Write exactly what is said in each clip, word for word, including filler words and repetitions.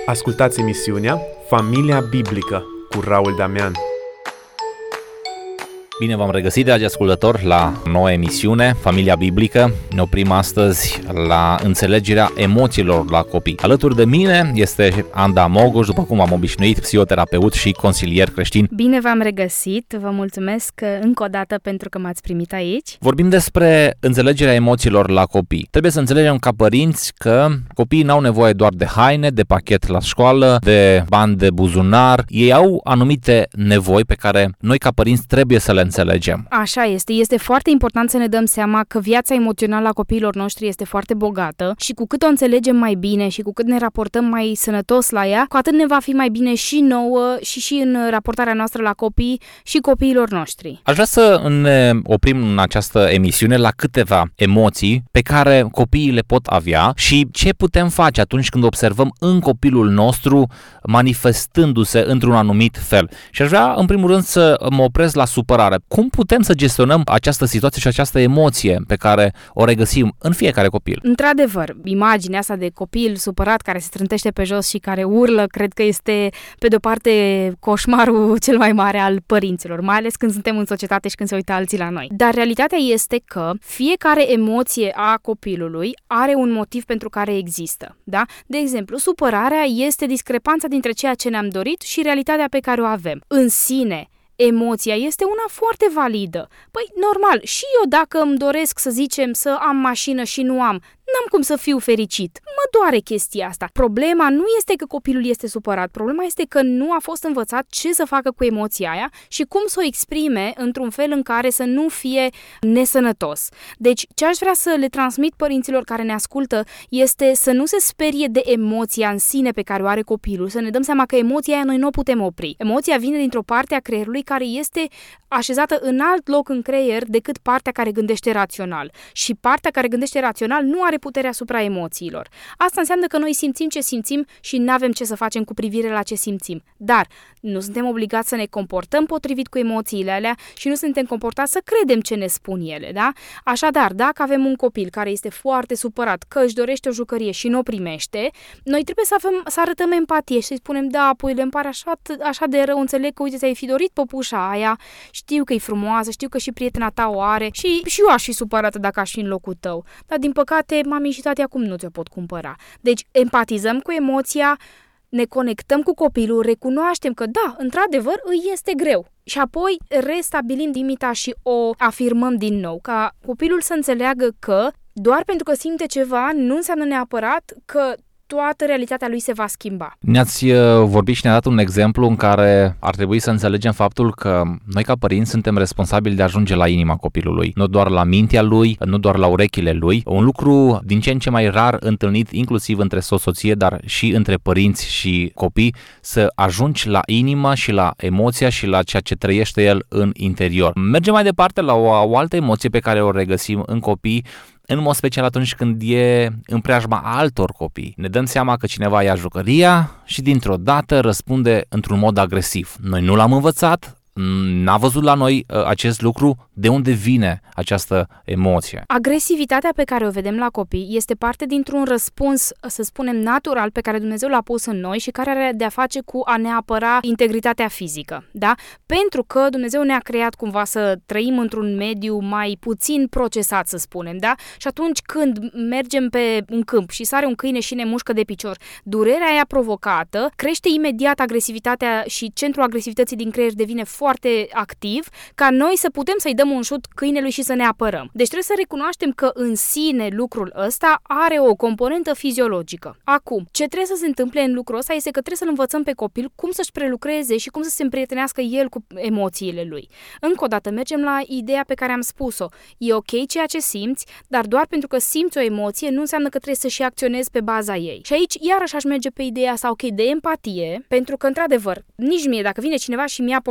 Ascultați emisiunea Familia Biblică cu Raul Damian. Bine v-am regăsit, dragi ascultători, la noua emisiune, Familia Biblică. Ne oprim astăzi la înțelegerea emoțiilor la copii. Alături de mine este Anda Mogoș, după cum am obișnuit, psihoterapeut și consilier creștin. Bine v-am regăsit, vă mulțumesc încă o dată pentru că m-ați primit aici. Vorbim despre înțelegerea emoțiilor la copii. Trebuie să înțelegem ca părinți că copiii n-au nevoie doar de haine, de pachet la școală, de bani de buzunar. Ei au anumite nevoi pe care noi ca părinți trebuie să le înțelegem. Așa este. Este foarte important să ne dăm seama că viața emoțională a copiilor noștri este foarte bogată și cu cât o înțelegem mai bine și cu cât ne raportăm mai sănătos la ea, cu atât ne va fi mai bine și nouă și și în raportarea noastră la copii și copiilor noștri. Aș vrea să ne oprim în această emisiune la câteva emoții pe care copiii le pot avea și ce putem face atunci când observăm în copilul nostru manifestându-se într-un anumit fel. Și aș vrea, în primul rând, să mă opresc la supărare. Cum putem să gestionăm această situație și această emoție pe care o regăsim în fiecare copil? Într-adevăr, imaginea asta de copil supărat care se trântește pe jos și care urlă, cred că este, pe de-o parte, coșmarul cel mai mare al părinților, mai ales când suntem în societate și când se uită alții la noi. Dar realitatea este că fiecare emoție a copilului are un motiv pentru care există. Da? De exemplu, supărarea este discrepanța dintre ceea ce ne-am dorit și realitatea pe care o avem. În sine, emoția este una foarte validă. Păi, normal, și eu dacă îmi doresc, să zicem, să am mașină și nu am, n-am cum să fiu fericit. Mă doare chestia asta. Problema nu este că copilul este supărat, problema este că nu a fost învățat ce să facă cu emoția aia și cum să o exprime într-un fel în care să nu fie nesănătos. Deci, ce aș vrea să le transmit părinților care ne ascultă este să nu se sperie de emoția în sine pe care o are copilul, să ne dăm seama că emoția aia noi nu o putem opri. Emoția vine dintr-o parte a creierului care este așezată în alt loc în creier decât partea care gândește rațional. Și partea care gândește rațional nu are puterea asupra emoțiilor. Asta înseamnă că noi simțim ce simțim și nu avem ce să facem cu privire la ce simțim. Dar nu suntem obligați să ne comportăm potrivit cu emoțiile alea și nu suntem comportați să credem ce ne spun ele, da? Așadar, dacă avem un copil care este foarte supărat că își dorește o jucărie și nu o primește, noi trebuie să, avem, să arătăm empatie și să-i spunem, da, păi le îmi așa, așa de rău, înțeleg că, uite, ți-ai fi dorit păpușa aia, știu că e frumoasă, știu că și prietena ta o are și, și eu aș fi supărată dacă aș fi în locul tău. Dar, din păcate, mami și tati acum nu ți-o pot cumpăra. Deci, empatizăm cu emoția, ne conectăm cu copilul, recunoaștem că da, într-adevăr îi este greu. Și apoi restabilim limita și o afirmăm din nou, ca copilul să înțeleagă că doar pentru că simte ceva nu înseamnă neapărat că toată realitatea lui se va schimba. Ne-ați vorbit și ne-a dat un exemplu în care ar trebui să înțelegem faptul că noi ca părinți suntem responsabili de a ajunge la inima copilului, nu doar la mintea lui, nu doar la urechile lui. Un lucru din ce în ce mai rar întâlnit inclusiv între soț-soție, dar și între părinți și copii, să ajungi la inima și la emoția și la ceea ce trăiește el în interior. Mergem mai departe la o, o altă emoție pe care o regăsim în copii, în mod special atunci când e în preajma altor copii. Ne dăm seama că cineva ia jucăria și dintr-o dată răspunde într-un mod agresiv. Noi nu l-am învățat, n-a văzut la noi acest lucru. De unde vine această emoție? Agresivitatea pe care o vedem la copii este parte dintr-un răspuns, să spunem, natural pe care Dumnezeu l-a pus în noi și care are de-a face cu a ne apăra integritatea fizică. Da? Pentru că Dumnezeu ne-a creat cumva să trăim într-un mediu mai puțin procesat, să spunem. Da? Și atunci când mergem pe un câmp și sare un câine și ne mușcă de picior, durerea aia provocată crește imediat agresivitatea și centrul agresivității din creier devine foarte activ, ca noi să putem să-i dăm un șut câinelui și să ne apărăm. Deci trebuie să recunoaștem că în sine lucrul ăsta are o componentă fiziologică. Acum, ce trebuie să se întâmple în lucrul ăsta este că trebuie să-l învățăm pe copil cum să-și prelucreze și cum să se împrietenească el cu emoțiile lui. Încă o dată, mergem la ideea pe care am spus-o. E ok ceea ce simți, dar doar pentru că simți o emoție nu înseamnă că trebuie să și acționezi pe baza ei. Și aici iarăși aș merge pe ideea asta, ok, de empatie, pentru că, într-adevăr, nici mie, dacă vine cineva și mi-ia portofelul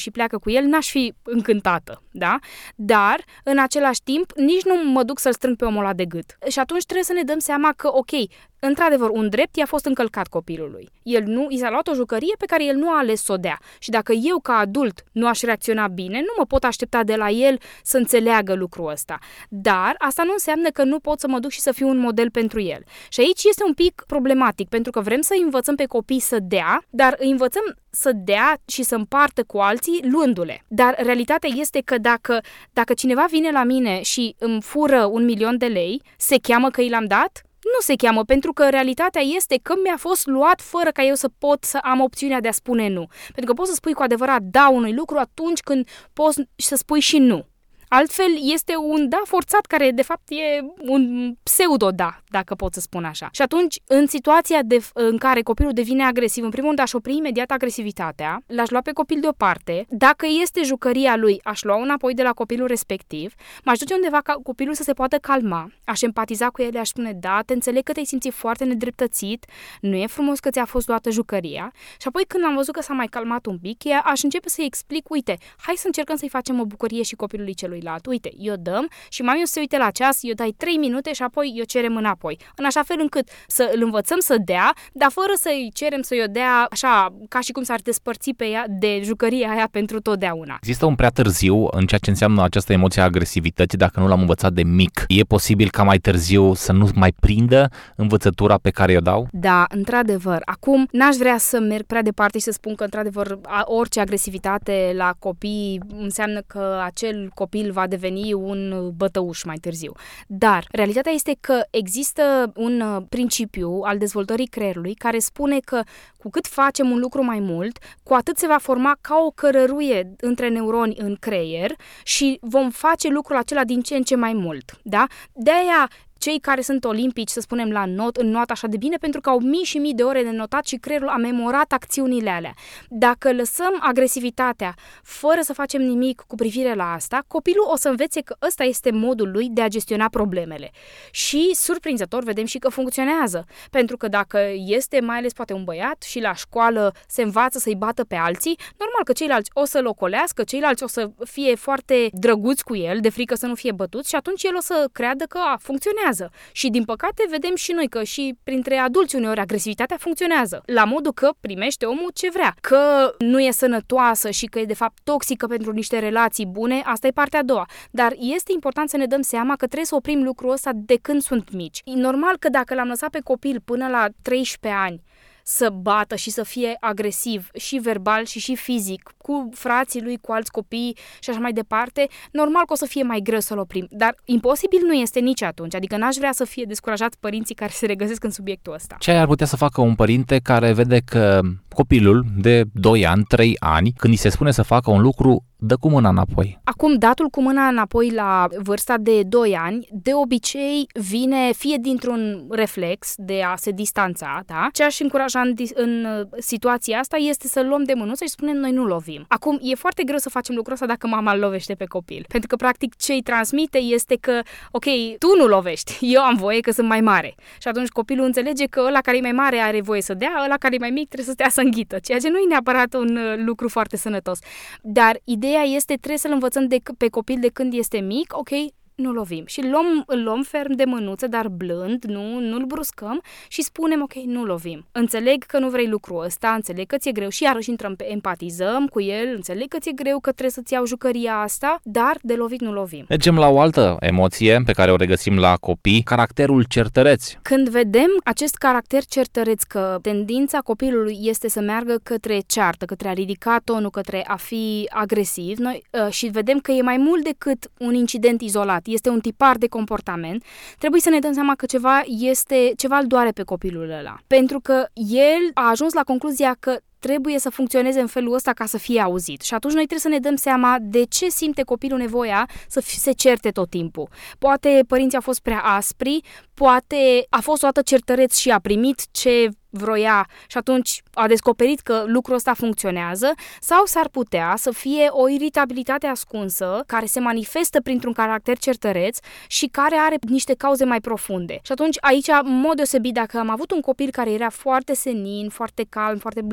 și pleacă cu el, n-aș fi încântată, da? Dar, în același timp, nici nu mă duc să-l strâng pe omul ăla de gât. Și atunci trebuie să ne dăm seama că, ok, într-adevăr, un drept i-a fost încălcat copilului. El nu, i s-a luat o jucărie pe care el nu a ales să o dea. Și dacă eu, ca adult, nu aș reacționa bine, nu mă pot aștepta de la el să înțeleagă lucrul ăsta. Dar asta nu înseamnă că nu pot să mă duc și să fiu un model pentru el. Și aici este un pic problematic, pentru că vrem să învățăm pe copii să dea, dar îi învățăm să dea și să împartă cu alții luându-le. Dar realitatea este că dacă, dacă cineva vine la mine și îmi fură un milion de lei, se cheamă că i l-am dat? Nu se cheamă, pentru că realitatea este că mi-a fost luat fără ca eu să pot să am opțiunea de a spune nu. Pentru că poți să spui cu adevărat da unui lucru atunci când poți să spui și nu. Altfel este un da forțat care de fapt e un pseudo-da, dacă pot să spun așa. Și atunci, în situația de, în care copilul devine agresiv, în primul rând aș opri imediat agresivitatea, l-aș lua pe copil deoparte. Dacă este jucăria lui, aș lua înapoi de la copilul respectiv, m-aș duce undeva ca copilul să se poată calma, aș empatiza cu el, aș spune da, te înțeleg că te-ai simțit foarte nedreptățit, nu e frumos că ți-a fost luată jucăria. Și apoi când am văzut că s-a mai calmat un pic, aș începe să-i explic, uite, hai să încercăm să-i facem o bucurie și copilului celui uite, eu dăm și mami o să se uite la ceas, eu dai trei minute și apoi eu cerem înapoi. În așa fel încât să îl învățăm să dea, dar fără să-i cerem să-i o dea așa, ca și cum s-ar despărți pe ea de jucăria aia pentru totdeauna. Există un prea târziu în ceea ce înseamnă această emoție a agresivității dacă nu l-am învățat de mic. E posibil ca mai târziu să nu mai prindă învățătura pe care o dau? Da, într-adevăr. Acum n-aș vrea să merg prea departe și să spun că într-adevăr orice agresivitate la copii înseamnă că acel copil va deveni un bătăuș mai târziu. Dar realitatea este că există un principiu al dezvoltării creierului care spune că cu cât facem un lucru mai mult, cu atât se va forma ca o cărăruie între neuroni în creier și vom face lucrul acela din ce în ce mai mult. Da? De-aia cei care sunt olimpici, să spunem, la not, înnotă așa de bine pentru că au mii și mii de ore de notat și creierul a memorat acțiunile alea. Dacă lăsăm agresivitatea fără să facem nimic cu privire la asta, copilul o să învețe că ăsta este modul lui de a gestiona problemele. Și, surprinzător, vedem și că funcționează. Pentru că dacă este mai ales poate un băiat și la școală se învață să-i bată pe alții, normal că ceilalți o să-l ocolească, ceilalți o să fie foarte drăguți cu el, de frică să nu fie bătuți și atunci el o să creadă că a, funcționează. Și din păcate vedem și noi că și printre adulți uneori agresivitatea funcționează. La modul că primește omul ce vrea. Că nu e sănătoasă și că e de fapt toxică pentru niște relații bune, asta e partea a doua. Dar este important să ne dăm seama că trebuie să oprim lucrul ăsta de când sunt mici. E normal că dacă l-am lăsat pe copil până la treisprezece ani să bată și să fie agresiv și verbal și și fizic cu frații lui, cu alți copii și așa mai departe, normal că o să fie mai greu să-l oprim. Dar imposibil nu este nici atunci. Adică n-aș vrea să fie descurajați părinții care se regăsesc în subiectul ăsta. Ce ar putea să facă un părinte care vede că copilul de doi ani, trei ani, când îi se spune să facă un lucru, dă cu mâna înapoi? Acum, datul cu mâna înapoi la vârsta de doi ani, de obicei vine fie dintr-un reflex de a se distanța, da? Ce aș încuraja în, în situația asta este să luăm de mânuță și spunem noi nu lovim. Acum, e foarte greu să facem lucrul ăsta dacă mama îl lovește pe copil. Pentru că, practic, ce îi transmite este că, ok, tu nu lovești, eu am voie că sunt mai mare. Și atunci copilul înțelege că ăla care e mai mare are voie să dea, ăla care e mai mic trebuie să stea să înghită, ceea ce nu e neapărat un lucru foarte sănătos. Dar ideea este, trebuie să-l învățăm de, pe copil de când este mic, ok, nu lovim. Și îl luăm, îl luăm ferm de mânuță, dar blând, nu, nu-l bruscăm și spunem, ok, nu lovim. Înțeleg că nu vrei lucrul ăsta, înțeleg că ți-e greu și iarăși intrăm pe empatizăm cu el, înțeleg că ți-e greu, că trebuie să-ți iau jucăria asta, dar de lovit nu lovim. Mergem la o altă emoție pe care o regăsim la copii, caracterul certăreț. Când vedem acest caracter certăreț, că tendința copilului este să meargă către ceartă, către a ridica tonul, către a fi agresiv, noi, uh, și vedem că e mai mult decât un incident izolat, este un tipar de comportament, trebuie să ne dăm seama că ceva este, ceva îl doare pe copilul ăla. Pentru că el a ajuns la concluzia că trebuie să funcționeze în felul ăsta ca să fie auzit. Și atunci noi trebuie să ne dăm seama de ce simte copilul nevoia să se certe tot timpul. Poate părinții au fost prea aspri, poate a fost o dată certăreț și a primit ce vroia și atunci a descoperit că lucrul ăsta funcționează, sau s-ar putea să fie o iritabilitate ascunsă care se manifestă printr-un caracter certăreț și care are niște cauze mai profunde. Și atunci aici, în mod deosebit, dacă am avut un copil care era foarte senin, foarte calm, foarte blânduț,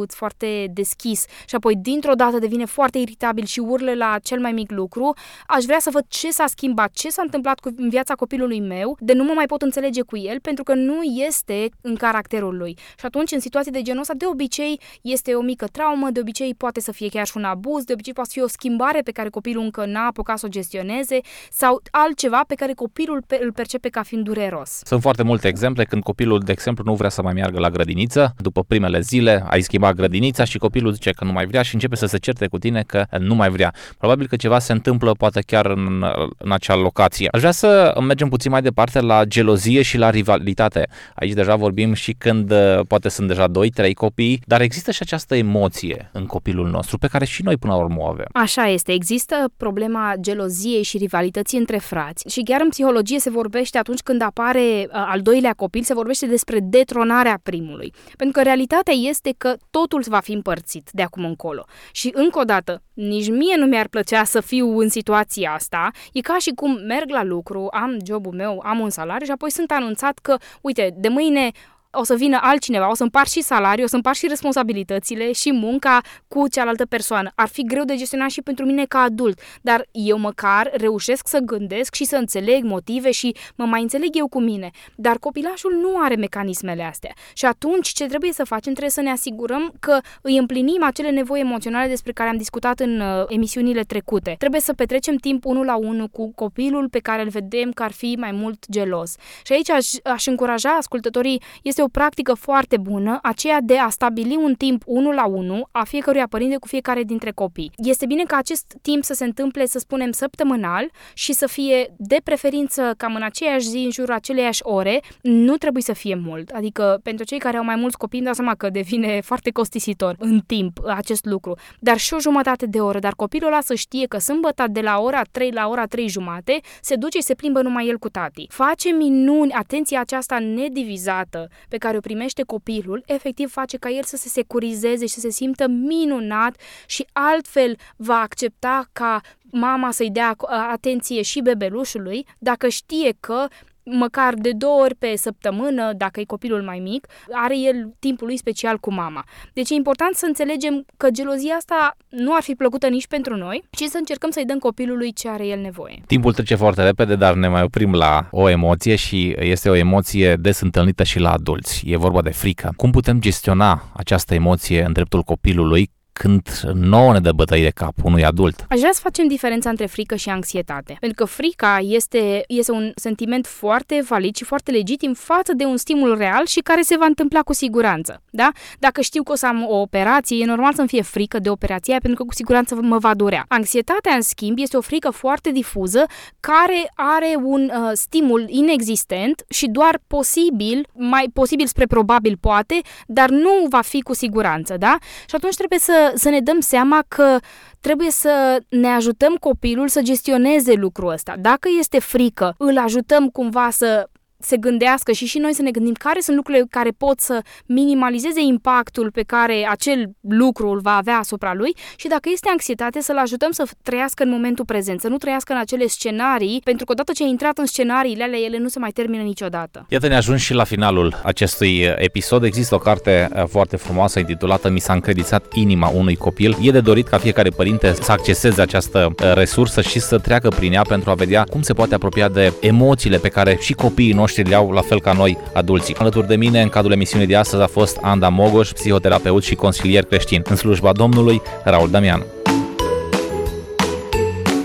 drăguț, foarte deschis și apoi dintr-o dată devine foarte iritabil și urlă la cel mai mic lucru, aș vrea să văd ce s-a schimbat, ce s-a întâmplat cu, în viața copilului meu, de nu mă mai pot înțelege cu el pentru că nu este în caracterul lui. Și atunci, în situații de genul ăsta, de obicei este o mică traumă, de obicei poate să fie chiar și un abuz, de obicei poate să fie o schimbare pe care copilul încă n-a apucat să o gestioneze sau altceva pe care copilul îl percepe ca fiind dureros. Sunt foarte multe exemple când copilul, de exemplu, nu vrea să mai meargă la grădiniță, după primele zile ai schimbat grădinița și copilul zice că nu mai vrea și începe să se certe cu tine că nu mai vrea. Probabil că ceva se întâmplă poate chiar în, în acea locație. Aș vrea să mergem puțin mai departe la gelozie și la rivalitate. Aici deja vorbim și când poate sunt deja doi, trei copii, dar există și această emoție în copilul nostru pe care și noi până la urmă o avem. Așa este, există problema geloziei și rivalității între frați și chiar în psihologie se vorbește atunci când apare uh, al doilea copil, se vorbește despre detronarea primului. Pentru că realitatea este că totul va fi împărțit de acum încolo. Și încă o dată, nici mie nu mi-ar plăcea să fiu în situația asta. E ca și cum merg la lucru, am jobul meu, am un salariu și apoi sunt anunțat că, uite, de mâine o să vină altcineva, o să împart și salariul, o să împart și responsabilitățile și munca cu cealaltă persoană. Ar fi greu de gestionat și pentru mine ca adult, dar eu măcar reușesc să gândesc și să înțeleg motive și mă mai înțeleg eu cu mine. Dar copilașul nu are mecanismele astea. Și atunci ce trebuie să facem? Trebuie să ne asigurăm că îi împlinim acele nevoi emoționale despre care am discutat în uh, emisiunile trecute. Trebuie să petrecem timp unul la unul cu copilul pe care îl vedem că ar fi mai mult gelos. Și aici aș, aș încuraja ascultătorii, este o practică foarte bună, aceea de a stabili un timp unul la unul a fiecăruia părinte cu fiecare dintre copii. Este bine ca acest timp să se întâmple, să spunem, săptămânal și să fie de preferință cam în aceeași zi, în jurul aceleiași ore, nu trebuie să fie mult. Adică pentru cei care au mai mulți copii, îmi dau seama că devine foarte costisitor în timp acest lucru, dar și o jumătate de oră, dar copilul ăla să știe că sâmbătă de la ora trei la ora trei jumate se duce și se plimbă numai el cu tati. Face minuni, atenția aceasta nedivizată pe care o primește copilul, efectiv face ca el să se securizeze și să se simtă minunat și altfel va accepta ca mama să-i dea atenție și bebelușului dacă știe că măcar de două ori pe săptămână, dacă e copilul mai mic, are el timpul lui special cu mama. Deci e important să înțelegem că gelozia asta nu ar fi plăcută nici pentru noi, ci să încercăm să-i dăm copilului ce are el nevoie. Timpul trece foarte repede, dar ne mai oprim la o emoție și este o emoție des întâlnită și la adulți. E vorba de frică. Cum putem gestiona această emoție în dreptul copilului când nouă ne dă bătăi de cap unui adult? Aș vrea să facem diferența între frică și anxietate. Pentru că frica este, este un sentiment foarte valid și foarte legitim față de un stimul real și care se va întâmpla cu siguranță. Da? Dacă știu că o să am o operație, e normal să-mi fie frică de operația aia, pentru că cu siguranță mă va durea. Anxietatea, în schimb, este o frică foarte difuză care are un uh, stimul inexistent și doar posibil, mai posibil spre probabil poate, dar nu va fi cu siguranță. Da? Și atunci trebuie să să ne dăm seama că trebuie să ne ajutăm copilul să gestioneze lucrul ăsta. Dacă este frică, îl ajutăm cumva să se gândească și și noi să ne gândim care sunt lucrurile care pot să minimalizeze impactul pe care acel lucru îl va avea asupra lui și dacă este anxietate să-l ajutăm să trăiască în momentul prezent, să nu trăiască în acele scenarii, pentru că odată ce a intrat în scenariile alea, ele nu se mai termină niciodată. Iată, ne ajung și la finalul acestui episod. Există o carte foarte frumoasă intitulată Mi s-a încredițat inima unui copil. E de dorit ca fiecare părinte să acceseze această resursă și să treacă prin ea pentru a vedea cum se poate apropia de emoțiile pe care și copiii noștri le au la fel ca noi, adulții. Alături de mine, în cadrul emisiunii de astăzi, a fost Anda Mogoș, psihoterapeut și consilier creștin. În slujba Domnului, Raul Damian.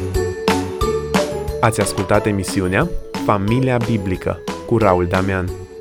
Ați ascultat emisiunea Familia Biblică cu Raul Damian.